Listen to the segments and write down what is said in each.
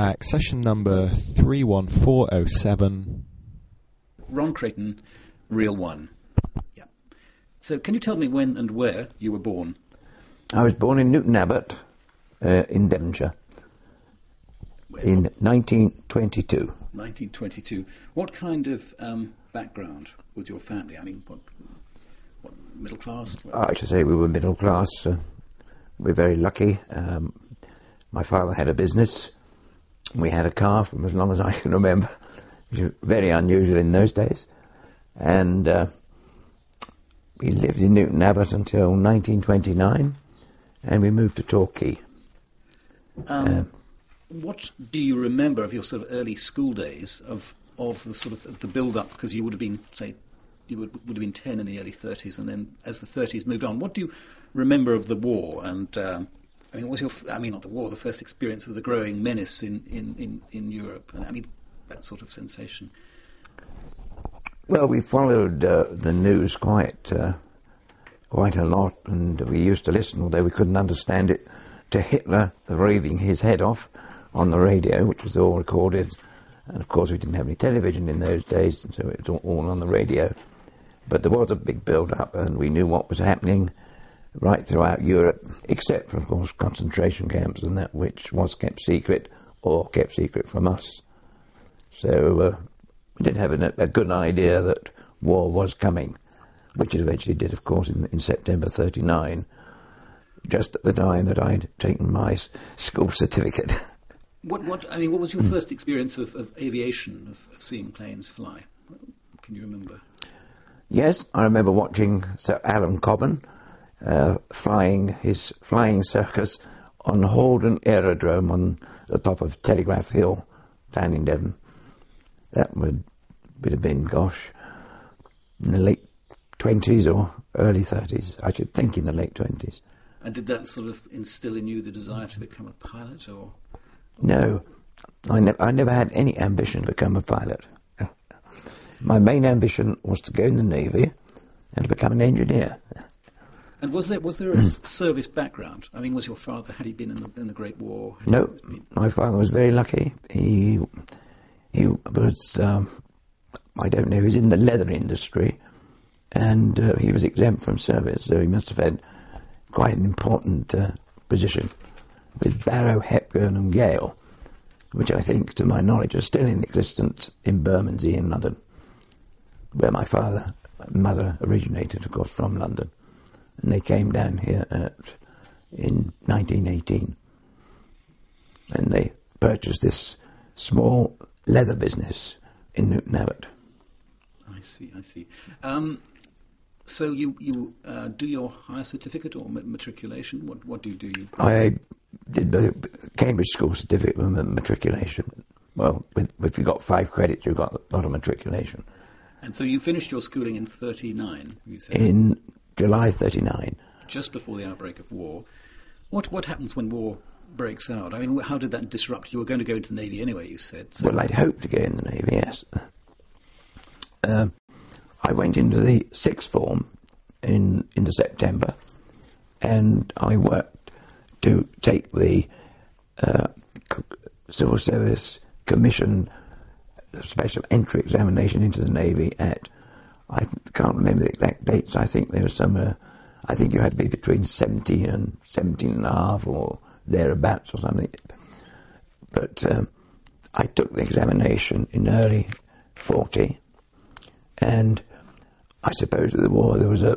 Accession number 31407. Ron Creighton, Real One. Yeah. So can you tell me when and where you were born? I was born in Newton Abbot, in Devonshire, in 1922. 1922. What kind of background was your family? I mean, what middle class? I should say we were middle class. We're very lucky. My father had a business. We had a car from as long as I can remember, which was very unusual in those days. And we lived in Newton Abbot until 1929, and we moved to Torquay. What do you remember of your sort of early school days of the sort of the build-up? Because you would have been, say, you would have been 10 in the early 30s, and then as the 30s moved on, what do you remember of the war? And I mean, not the war, the first experience of the growing menace in Europe, and I mean that sort of sensation. Well, we followed the news quite a lot, and we used to listen, although we couldn't understand it, to Hitler raving his head off on the radio, which was all recorded. And of course we didn't have any television in those days, so it was all on the radio. But there was a big build-up, and we knew what was happening right throughout Europe, except for, of course, concentration camps and that which was kept secret, or kept secret from us. So we did have a good idea that war was coming, which it eventually did, of course, in September 1939, just at the time that I'd taken my school certificate. What was your first experience of aviation, of seeing planes fly? Can you remember? Yes, I remember watching Sir Alan Cobham flying his flying circus on Haldon Aerodrome on the top of Telegraph Hill down in Devon. That would have been, in the late 20s or early 30s. I should think in the late 20s. And did that sort of instill in you the desire to become a pilot, or...? No, I never had any ambition to become a pilot. My main ambition was to go in the Navy and to become an engineer. And was there a service background? I mean, was your father, had he been in the Great War? No, my father was very lucky. He was, I don't know, he was in the leather industry, and he was exempt from service, so he must have had quite an important position with Barrow, Hepburn and Gale, which I think, to my knowledge, are still in existence in Bermondsey in London, where my mother originated, of course, from London. And they came down here in 1918. And they purchased this small leather business in Newton Abbot. I see. So you do your higher certificate or matriculation? What do you do? I did the Cambridge School certificate with matriculation. Well, if you got 5 credits, you got a lot of matriculation. And so you finished your schooling in 1939, you said? In July 1939. Just before the outbreak of war. What happens when war breaks out? I mean, how did that disrupt? You were going to go into the Navy anyway, you said. So. Well, I'd hoped to go in the Navy, yes. I went into the 6th form in September, and I worked to take the Civil Service Commission special entry examination into the Navy at, I can't remember the exact dates, I think there was somewhere, I think you had to be between 17 and 17 and a half or thereabouts or something. But I took the examination in early 40, and I suppose with the war there was a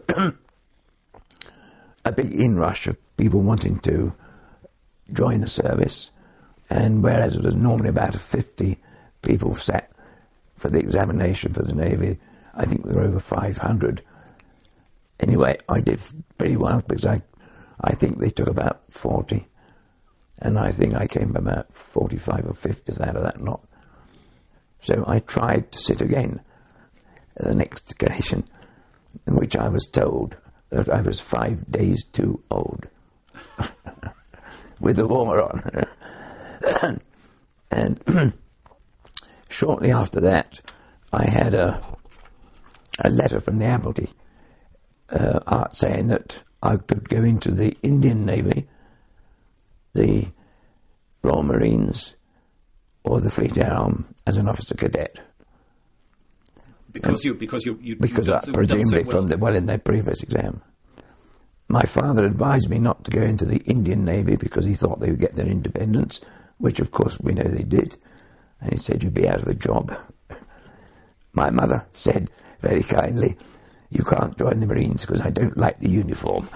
big inrush of people wanting to join the service, and whereas it was normally about 50 people sat for the examination for the Navy, I think there were over 500. Anyway, I did pretty well because I think they took about 40, and I think I came about 45 or 50 out of that lot. So I tried to sit again at the next occasion, in which I was told that I was 5 days too old with the war on. And shortly after that, I had a letter from the Admiralty saying that I could go into the Indian Navy, the Royal Marines, or the Fleet Air Arm as an officer cadet. Because presumably from in their previous exam. My father advised me not to go into the Indian Navy because he thought they would get their independence, which of course we know they did. And he said, you'd be out of a job. My mother said very kindly, you can't join the Marines because I don't like the uniform.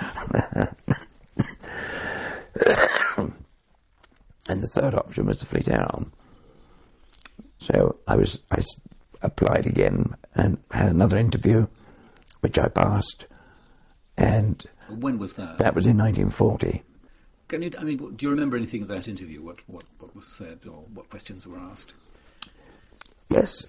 And the third option was the Fleet Air Arm. So I applied again and had another interview, which I passed. And when was that? That was in 1940. Do you remember anything of that interview? What was said, or what questions were asked? Yes,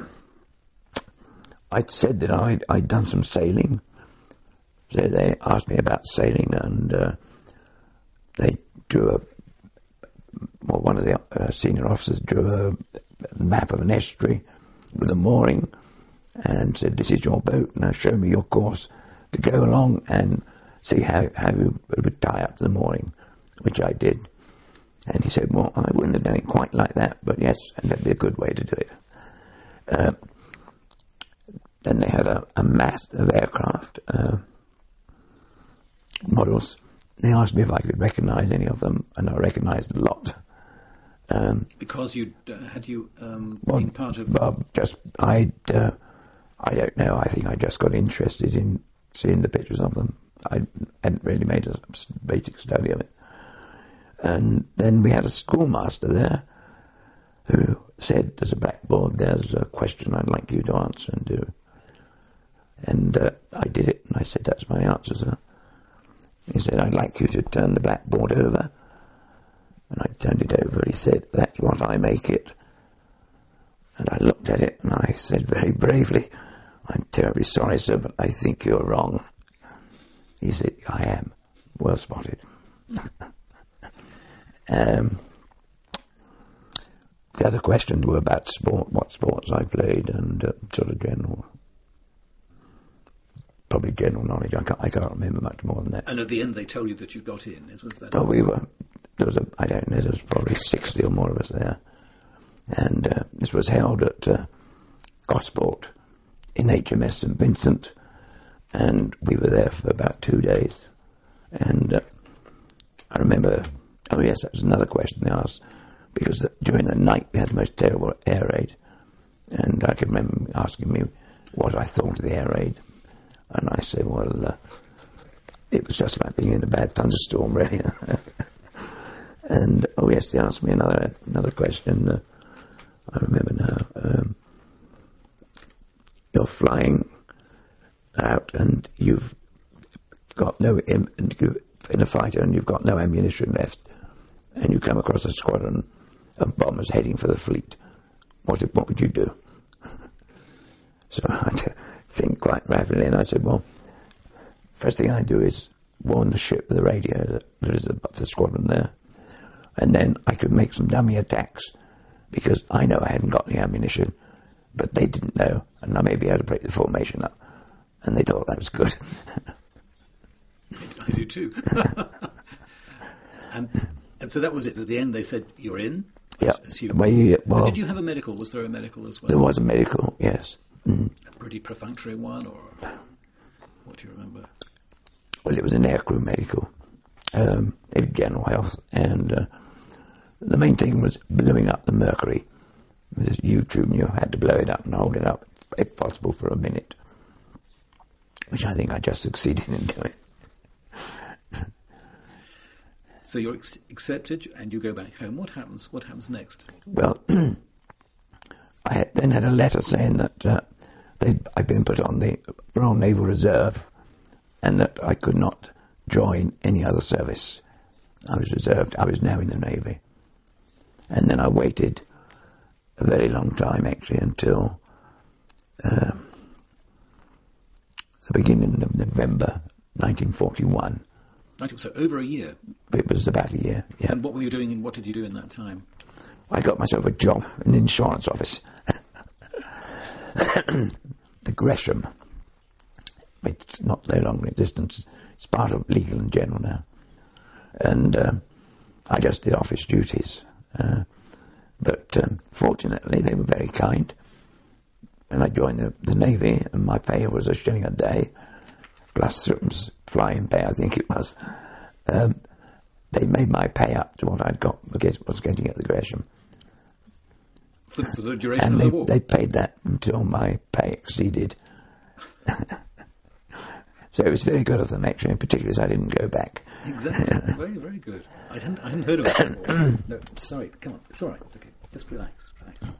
I'd said that I'd done some sailing. So they asked me about sailing, and they drew one of the senior officers drew a map of an estuary with a mooring and said, this is your boat, now show me your course to go along and see how you would tie up to the mooring, which I did. And he said, well, I wouldn't have done it quite like that, but yes, and that'd be a good way to do it. Then they had a mass of aircraft models. They asked me if I could recognise any of them, and I recognised a lot. Because been part of... Well, I don't know, I think I just got interested in seeing the pictures of them. I hadn't really made a basic study of it. And then we had a schoolmaster there who said, there's a blackboard, there's a question I'd like you to answer and do. And I did it, and I said, that's my answer, sir. He said, I'd like you to turn the blackboard over. And I turned it over, he said, that's what I make it. And I looked at it, and I said very bravely, I'm terribly sorry, sir, but I think you're wrong. He said, I am. Well spotted. The other questions were about sport, what sports I played, and sort of probably general knowledge. I can't remember much more than that. And at the end they told you that you got in, was that? Oh, there was probably 60 or more of us there. And this was held at Gosport in HMS St Vincent, and we were there for about 2 days. And I remember, oh yes, that was another question they asked, because during the night we had the most terrible air raid, and I can remember asking me what I thought of the air raid, and I said, well, it was just like being in a bad thunderstorm, really. And oh yes, they asked me another question. I remember now. You're flying out, and you've got in a fighter, and you've got no ammunition left, and you come across a squadron of bombers heading for the fleet. What would you do? So I had to think quite rapidly, and I said, well, first thing I do is warn the ship with the radio that there is the squadron there, and then I could make some dummy attacks, because I know I hadn't got the ammunition, but they didn't know, and I may be able to break the formation up, and they thought that was good. I do too. And so that was it. At the end they said, you're in? Yeah. Well, did you have a medical? Was there a medical as well? There was a medical, yes. A pretty perfunctory one, or what do you remember? Well, it was an aircrew medical. It was general health, and the main thing was blowing up the mercury with this U-tube. You had to blow it up and hold it up, if possible, for a minute, which I think I just succeeded in doing. So you're accepted, and you go back home. What happens? What happens next? Well, I then had a letter saying that I'd been put on the Royal Naval Reserve, and that I could not join any other service. I was reserved. I was now in the Navy. And then I waited a very long time, actually, until the beginning of November 1941. So over a year? It was about a year, yeah. And what were you doing, and what did you do in that time? I got myself a job in the insurance office. The Gresham. It's not no longer in existence. It's part of Legal and General now. And I just did office duties. But fortunately, they were very kind. And I joined the Navy, and my pay was £1 a day, plus Sutton's flying pay, I think it was. They made my pay up to what I'd got, was getting at the Gresham. For the duration of the war? They paid that until my pay exceeded. So it was very good of them, actually, particularly as I didn't go back. Exactly. Very, very good. I hadn't heard of it before. No, sorry, come on. It's all right. It's okay. Just relax.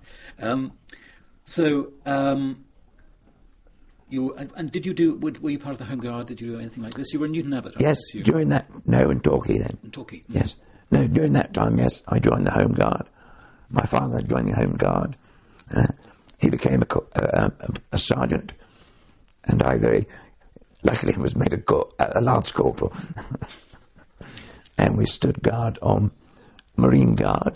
Did you do? Were you part of the Home Guard? Did you do anything like this? You were in Newton Abbot. Yes, during that. No, in Torquay then. In Torquay. Yes. No, during that time, yes, I joined the Home Guard. My father joined the Home Guard. He became a sergeant, and I very luckily was made a Lance Corporal. And we stood guard on Marine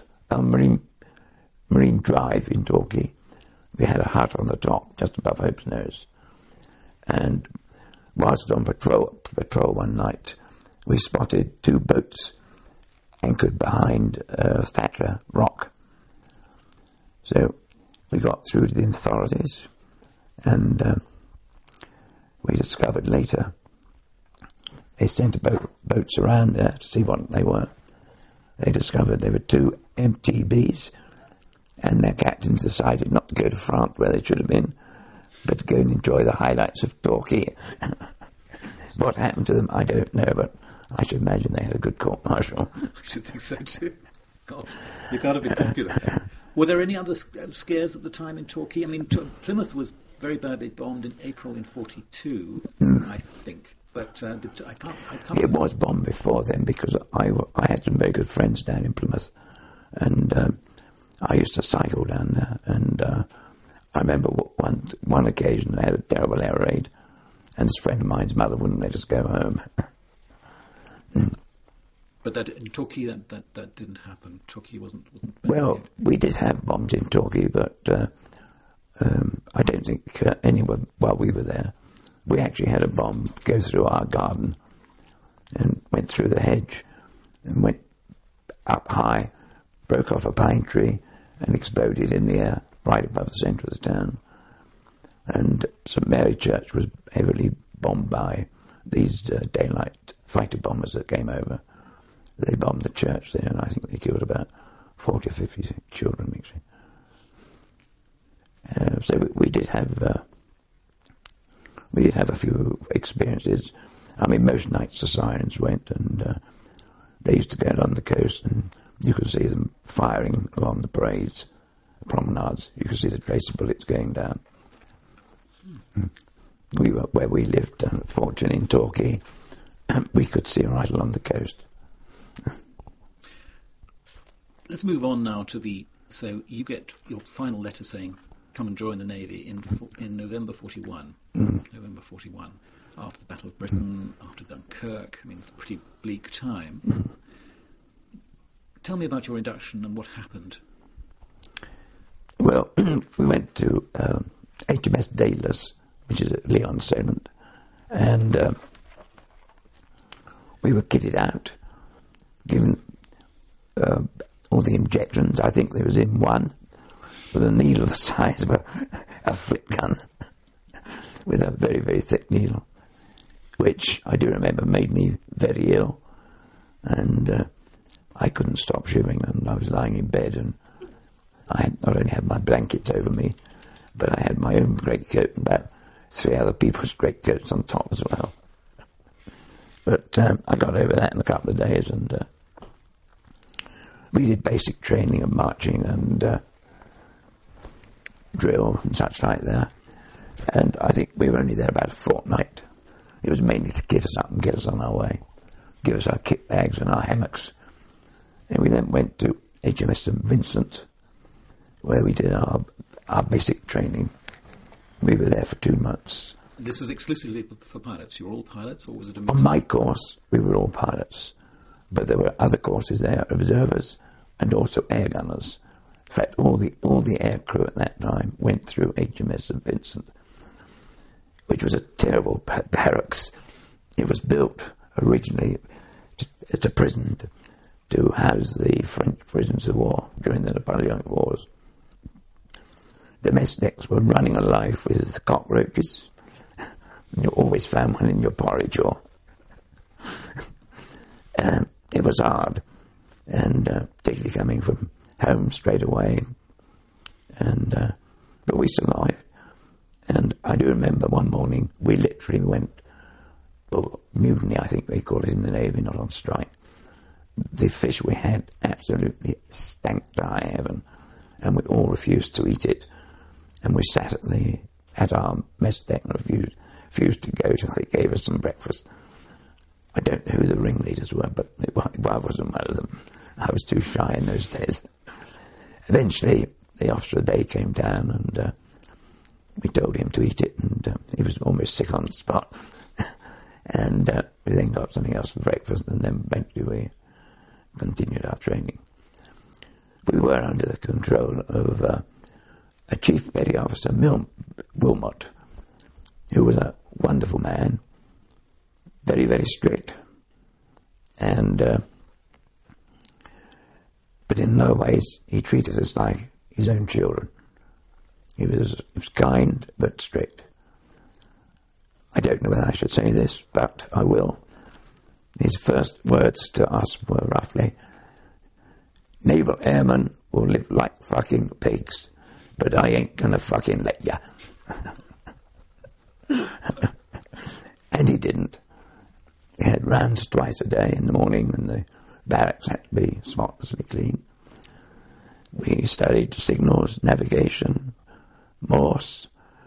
Drive in Torquay. We had a hut on the top, just above Hope's Nose. And whilst on patrol one night, we spotted 2 boats anchored behind Thatcher Rock. So we got through to the authorities, and we discovered later they sent boats around there to see what they were. They discovered they were 2 MTBs, and their captains decided not to go to France where they should have been, but to go and enjoy the highlights of Torquay. What happened to them, I don't know, but I should imagine they had a good court-martial. I should think so too. God, you can't have been popular. Were there any other scares at the time in Torquay? I mean, Plymouth was very badly bombed in April in 42, I think. But I can't. It was bombed before then, because I had some very good friends down in Plymouth, and I used to cycle down there. And I remember one occasion I had a terrible air raid, and this friend of mine's mother wouldn't let us go home. But in Torquay, that didn't happen. Torquay wasn't well, we did have bombs in Torquay, but I don't think anyone, while we were there, we actually had a bomb go through our garden and went through the hedge and went up high, broke off a pine tree and exploded in the air right above the centre of the town. And St Mary Church was heavily bombed by these daylight fighter bombers that came over. They bombed the church there, and I think they killed about 40 or 50 children, actually. So we did have a few experiences. I mean, most nights the sirens went, and they used to go along the coast, and you could see them firing along the parades, promenades. You could see the trace of bullets going down. Where we lived, fortunately, in Torquay, we could see right along the coast. Let's move on now to so you get your final letter saying, come and join the Navy in November 41. November 41, after the Battle of Britain, after Dunkirk. I mean, it's a pretty bleak time. Tell me about your induction and what happened. Well, we went to HMS Daedalus, which is at Leon Solent, and we were kitted out, given all the injections. I think there was in one with a needle the size of a flip gun, with a very, very thick needle, which I do remember made me very ill, and I couldn't stop shivering, and I was lying in bed, and I not only had my blankets over me, but I had my own greatcoat and about 3 other people's greatcoats on top as well. But I got over that in a couple of days, and we did basic training of marching and drill and such like there. And I think we were only there about a fortnight. It was mainly to get us up and get us on our way, give us our kit bags and our hammocks. And we then went to HMS St Vincent, where we did our basic training. We were there for 2 months. This was exclusively for pilots? You were all pilots, or was it a mix? On my course, we were all pilots. But there were other courses there, observers and also air gunners. In fact, all the air crew at that time went through HMS St Vincent, which was a terrible barracks. It was built originally as a prison to house the French prisoners of war during the Napoleonic Wars. The mess decks were running alive with cockroaches. You always found one in your porridge, or it was hard, and particularly coming from home straight away. And but we survived. And I do remember one morning we literally went, mutiny, I think they call it in the Navy, not on strike. The fish we had absolutely stank to high heaven, and we all refused to eat it. And we sat at our mess deck and refused to go till they gave us some breakfast. I don't know who the ringleaders were, but I wasn't one of them. I was too shy in those days. Eventually, the officer of the day came down, and we told him to eat it, and he was almost sick on the spot. And we then got something else for breakfast, and then eventually we continued our training. We were under the control of a Chief Petty Officer, Wilmot, who was a wonderful man, very, very strict, and but in no ways he treated us like his own children. He was kind but strict. I don't know whether I should say this, but I will. His first words to us were roughly, "Naval airmen will live like fucking pigs, but I ain't gonna fucking let ya." And he didn't. We had rounds twice a day in the morning when the barracks had to be spotlessly clean. We studied signals, navigation, Morse,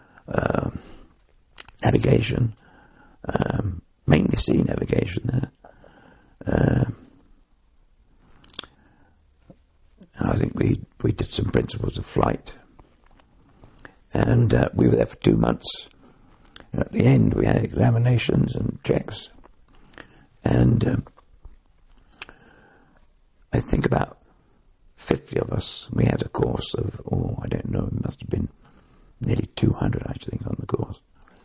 navigation, mainly sea navigation. I think we did some principles of flight. And we were there for 2 months. At the end, we had examinations and checks. And I think about 50 of us. We had a course of, I don't know, it must have been nearly 200, I think, on the course.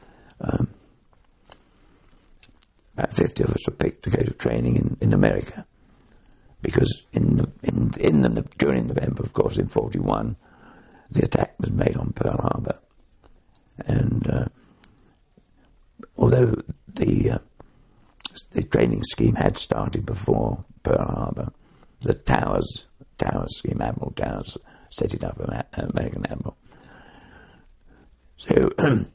About 50 of us were picked to go to training in America. Because during November, of course, in 1941, the attack was made on Pearl Harbor. And although the training scheme had started before Pearl Harbor, the Towers scheme, Admiral Towers, set it up, American Admiral. So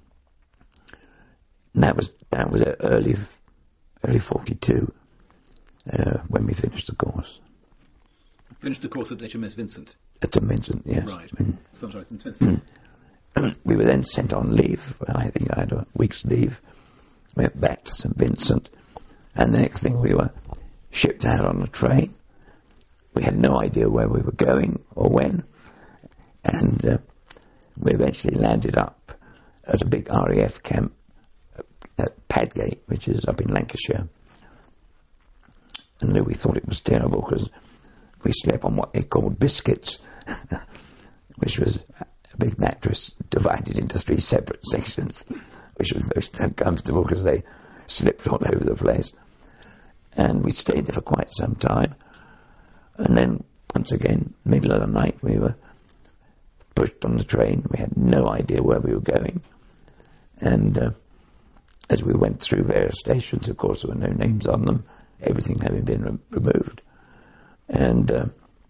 that was early 42 when we finished the course. Finished the course at HMS Vincent? At St. Vincent, yes. Right. Sometimes St. Vincent. We were then sent on leave. I think I had a week's leave. Went back to St. Vincent. And the next thing, we were shipped out on a train. We had no idea where we were going or when. And we eventually landed up at a big RAF camp at Padgate, which is up in Lancashire. And we thought it was terrible because we slept on what they called biscuits, which was a big mattress divided into 3 separate sections, which was most uncomfortable because they slipped all over the place. And we stayed there for quite some time. And then, once again, middle of the night, we were pushed on the train. We had no idea where we were going. And as we went through various stations, of course, there were no names on them, everything having been removed. And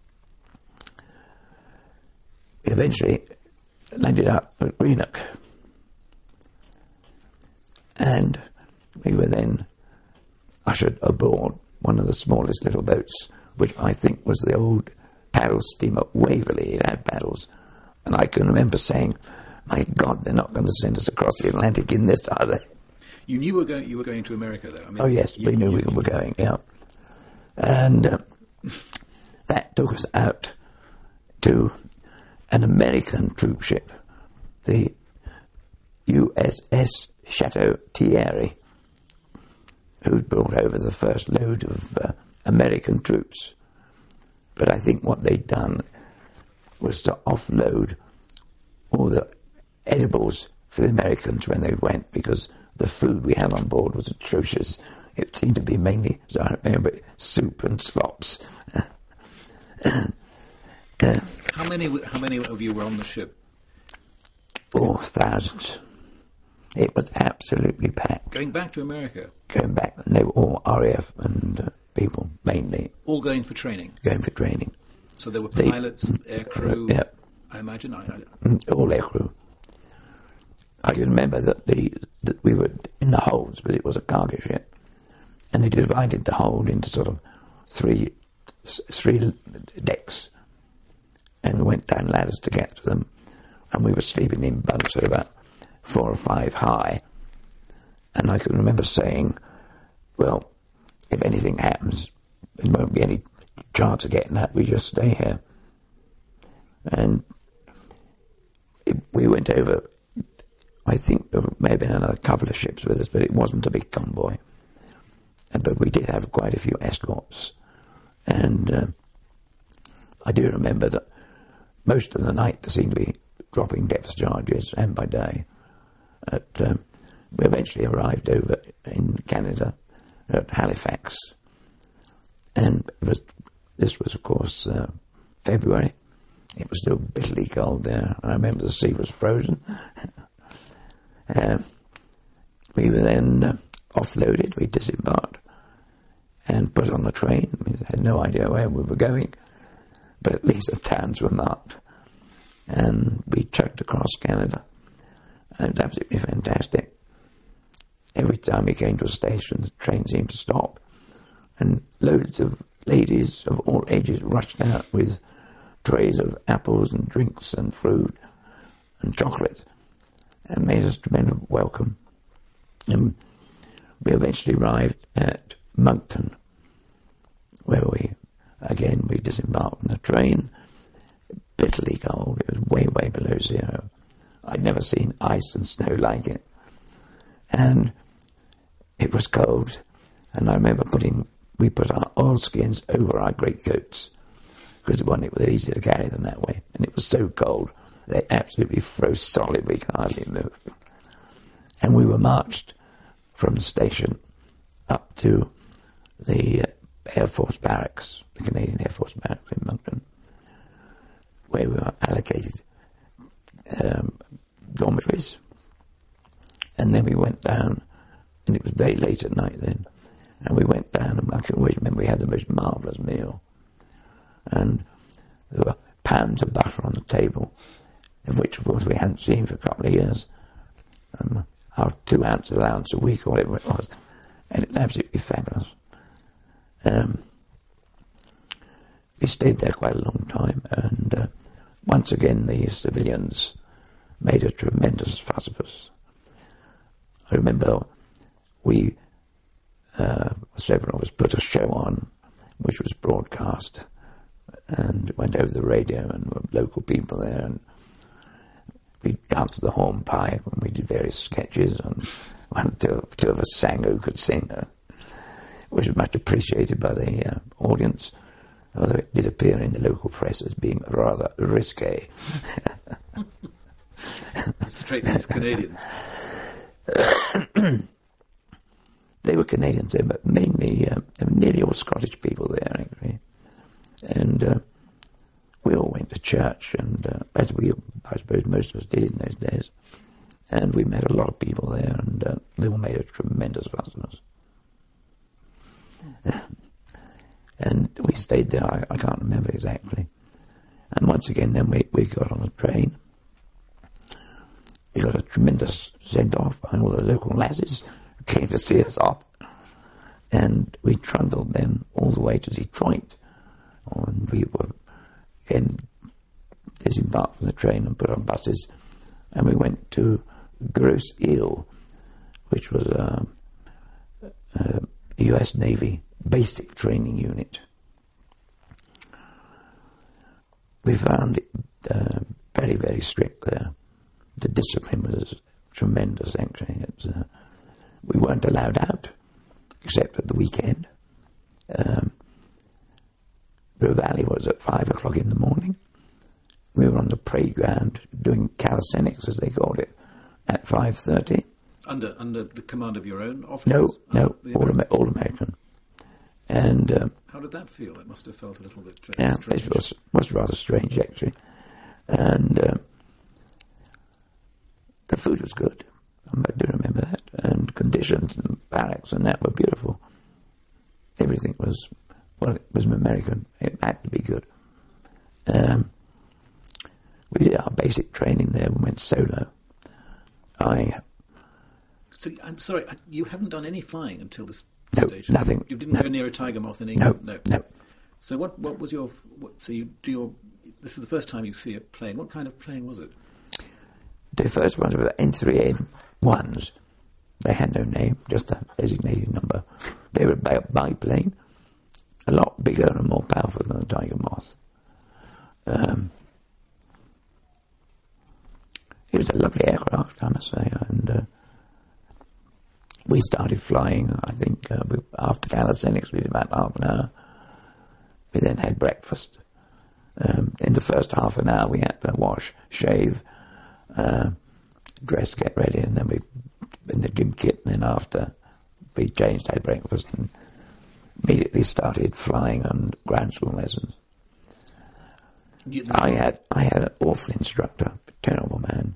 eventually landed up at Greenock. And we were then ushered aboard one of the smallest little boats, which I think was the old paddle steamer Waverley. It had paddles. And I can remember saying, my God, they're not going to send us across the Atlantic in this, are they? You knew you were going to America, though. I mean, yes, we knew we were going, yeah. And that took us out to an American troop ship, the USS Chateau Thierry, who'd brought over the first load of American troops. But I think what they'd done was to offload all the edibles for the Americans when they went, because the food we had on board was atrocious. It seemed to be mainly, so I remember, soup and slops. How many of you were on the ship? Oh, thousands. It was absolutely packed. Going back to America? Going back, and they were all RAF and people, mainly. All going for training? Going for training. So there were pilots, air crew, yeah. I imagine? All air crew. I can remember that we were in the holds, but it was a cargo ship. And they divided the hold into sort of three decks. And we went down ladders to get to them. And we were sleeping in bunks at about 4 or 5 high. And I can remember saying, well, if anything happens, there won't be any chance of getting out. We just stay here. And we went over, I think there may have been another couple of ships with us, but it wasn't a big convoy. But we did have quite a few escorts. And I do remember that most of the night there seemed to be dropping depth charges, and by day. We eventually arrived over in Canada at Halifax. And this was, of course, February. It was still bitterly cold there. I remember the sea was frozen. We were then offloaded. We disembarked and put on the train. We had no idea where we were going, but at least the towns were marked. And we trekked across Canada. And it was absolutely fantastic. Every time we came to a station, the train seemed to stop. And loads of ladies of all ages rushed out with trays of apples and drinks and fruit and chocolate and made us tremendous welcome. And we eventually arrived at Moncton, where we disembarked on the train. Bitterly cold. It was way, way below zero. I'd never seen ice and snow like it. And it was cold. And I remember we put our oilskins over our greatcoats, because it was easier to carry them that way. And it was so cold, they absolutely froze solid. We could hardly move. And we were marched from the station up to the Air Force Barracks, the Canadian Air Force Barracks in Moncton, where we were allocated dormitories. And then we went down, and it was very late at night then, and we went down, and I can always remember we had the most marvellous meal. And there were pounds of butter on the table, in which, of course, we hadn't seen for a couple of years. Our 2 ounce allowance a week, or whatever it was. And it was absolutely fabulous. We stayed there quite a long time, and once again the civilians made a tremendous fuss of us. I remember several of us put a show on, which was broadcast, and went over the radio, and were local people there, and we danced the hornpipe, and we did various sketches, and two of us sang Who Could Sing, which was much appreciated by the audience, although it did appear in the local press as being rather risque. Straight as Canadians. They were Canadians, but mainly there were nearly all Scottish people there, actually. And we all went to church, and I suppose most of us did in those days. And we met a lot of people there, and they all made a tremendous fuss of us. And we stayed there, I can't remember exactly. And once again, then we got on a train. We got a tremendous send-off by all the local lasses who came to see us off. And we trundled then all the way to Detroit. And we were again disembarked from the train and put on buses. And we went to Grosse Ile, which was a US Navy basic training unit. We found it very, very strict there. The discipline was tremendous, actually. We weren't allowed out, except at the weekend. Brew Valley was at 5 o'clock in the morning. We were on the parade ground doing calisthenics, as they called it, at 5:30. Under the command of your own officers? No, all American. And How did that feel? It must have felt a little bit Yeah, strange. it was rather strange, actually. And the food was good. I do remember that. And conditions and barracks and that were beautiful. Everything was, well, it was American. It had to be good. We did our basic training there. We went solo. So, I'm sorry, you haven't done any flying until this No, stage? nothing. You didn't go near a tiger moth in No, England? no. So what was your... so you do your... This is the first time you see a plane. What kind of plane was it? The first one was N3N1s. They had no name, just a designated number. They were a biplane, a lot bigger and more powerful than the tiger moth. It was a lovely aircraft, I must say, and we started flying, I think, after calisthenics, we did about half an hour. We then had breakfast. In the first half an hour, we had to wash, shave, dress, get ready, and then we in the gym kit, and then after we changed, had breakfast, and immediately started flying on ground school lessons. I had an awful instructor, terrible man.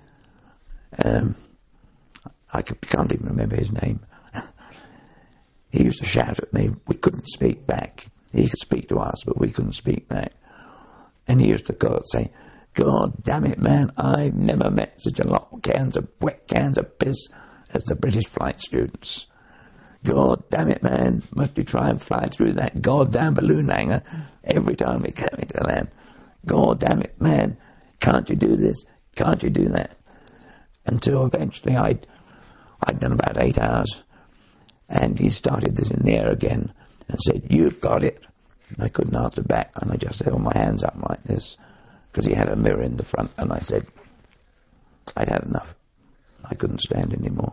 I can't even remember his name. He used to shout at me. We couldn't speak back. He could speak to us, but we couldn't speak back. And he used to go and say, "God damn it, man, I've never met such a lot of wet cans of piss as the British flight students. God damn it, man, must you try and fly through that goddamn balloon hangar every time we come into land. God damn it, man, can't you do this? Can't you do that?" Until eventually I'd done about 8 hours, and he started this in the air again and said, "You've got it." And I couldn't answer back, and I just held my hands up like this, because he had a mirror in the front, and I said, I'd had enough. I couldn't stand anymore.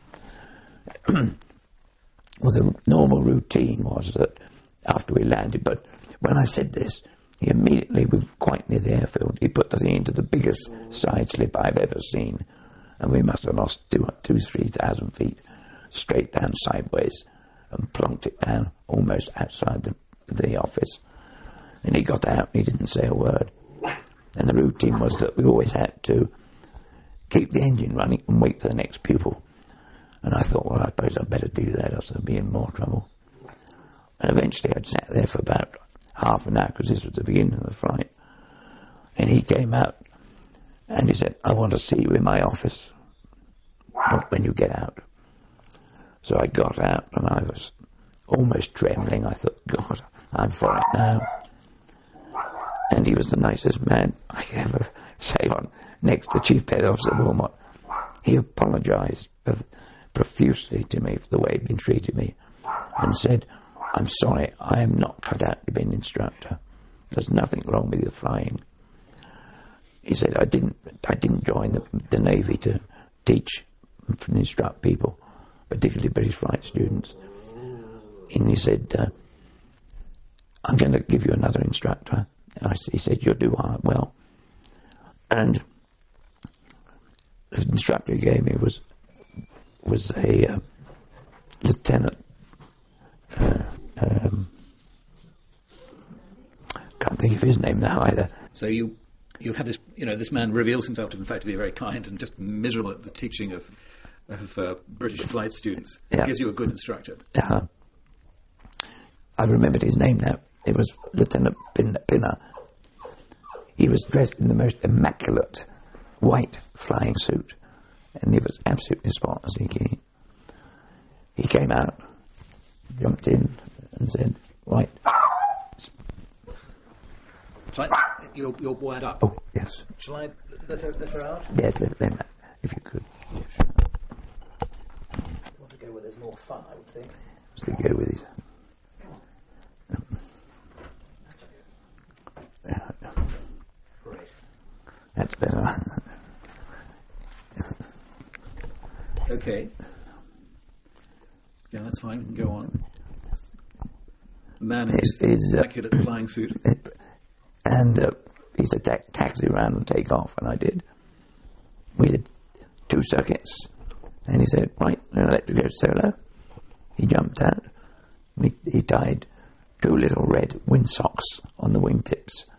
Well, the normal routine was that after we landed, but when I said this, he immediately, we were quite near the airfield, he put the thing into the biggest side slip I've ever seen, and we must have lost 3,000 feet straight down sideways, and plonked it down almost outside the office. And he got out and he didn't say a word. And the routine was that we always had to keep the engine running and wait for the next pupil. And I thought, well, I suppose I'd better do that, else I'd be in more trouble. And eventually I'd sat there for about half an hour, because this was the beginning of the flight. And he came out and he said, "I want to see you in my office when you get out." So I got out and I was almost trembling. I thought, God, I'm for it now. And he was the nicest man I ever sat on, next to Chief Petty Officer Wilmot. He apologised profusely to me for the way he'd been treating me, and said, "I'm sorry, I am not cut out to be an instructor. There's nothing wrong with your flying." He said, I didn't join the Navy to teach and instruct people, particularly British flight students. And he said, "I'm going to give you another instructor." And he said, "You'll do well." And the instructor he gave me was a lieutenant. Can't think of his name now either. So you have this, this man reveals himself to, in fact, to be very kind and just miserable at the teaching of British flight students. Yeah. He gives you a good instructor. I remembered his name now. It was Lieutenant Pinner. He was dressed in the most immaculate white flying suit, and he was absolutely spotless. He came out, jumped in, and said, "Right." You're wired up. Oh, yes. Shall I let her out? Yes, let them out, if you could. I want to go where there's more fun, I would think. So go with it. Great. That's better. Okay. Yeah, that's fine. We can go on. The man in his immaculate flying suit. And he said, "Taxi around and take off," and I did. We did 2 circuits, and he said, "Right, I'm going to let you go solo." He jumped out. He tied two little red windsocks on the wingtips.